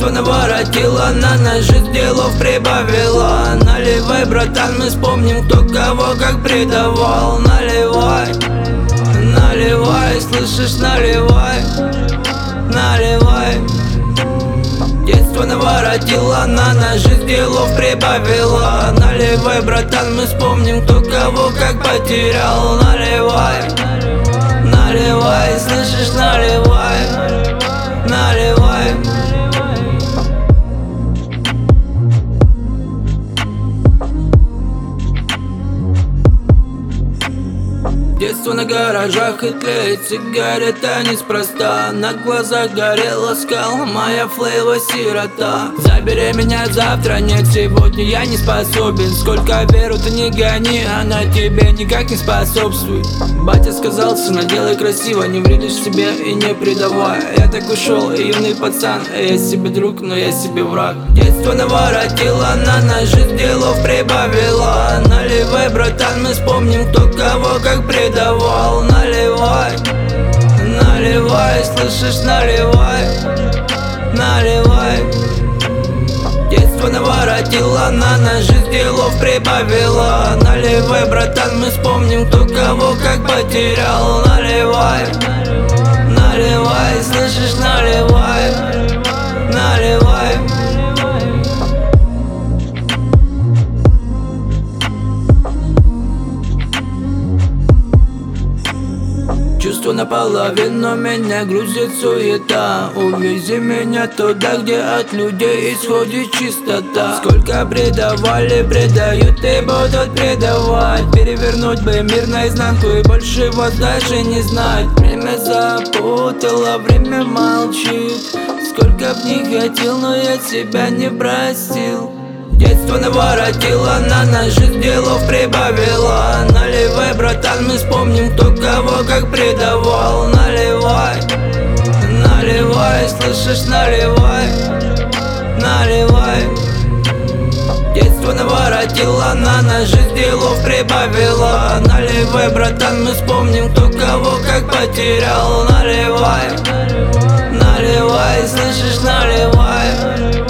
Детство наворотило, на нас жизнь делов прибавила. Наливай, братан, мы вспомним, кто кого как предавал. Наливай, наливай, слышишь, наливай, наливай. Детство наворотило, на нас жизнь делов прибавила. Наливай, братан, мы вспомним, кто кого как потерял. Наливай, наливай, слышишь, наливай, наливай. Детство на гаражах и тлеет сигарета неспроста. На глазах горела скала, моя флейва сирота. Забери меня завтра, нет сегодня, я не способен. Сколько веру ты не гони, она тебе никак не способствует. Батя сказал, сына, делай красиво, не вредишь себе и не предавай. Я так ушел, юный пацан, я себе друг, но я себе враг. Детство наворотило, на нас жизнь делов прибавила. Наливай, братан, мы вспомним, кто кого как предавал. Наливай, наливай, слышишь, наливай, наливай. Детство наворотило, на нас жизнь делов прибавила. Наливай, братан, мы вспомним, кто кого как потерял. Наливай, наливай, слышишь, наливай, наливай. Чувство наполовину, меня грузит суета. Увези меня туда, где от людей исходит чистота. Сколько предавали, предают и будут предавать. Перевернуть бы мир наизнанку и больше вас даже не знать. Время запутало, время молчит. Сколько б не хотел, но я себя не простил. Детство наворотило, на нас жизнь делов прибавила. Наливай, братан, мы вспомним, кто кого как предавал. Наливай, наливай, слышишь, наливай, наливай. Детство наворотило, на нас жизнь делов прибавила. Наливай, братан, мы вспомним, кто кого как потерял. Наливай, наливай, слышишь, наливай.